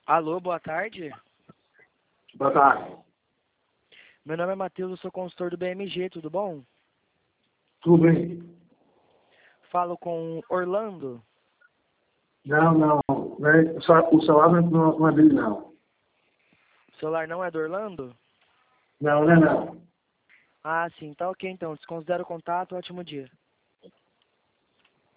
Alô, boa tarde. Boa tarde. Meu nome é Matheus, eu sou consultor do BMG, tudo bom? Tudo bem? Falo com Orlando. Não. O celular não é dele, não. O celular não é do Orlando? Não. Ah, sim, tá ok então. Desconsidera o contato, ótimo dia.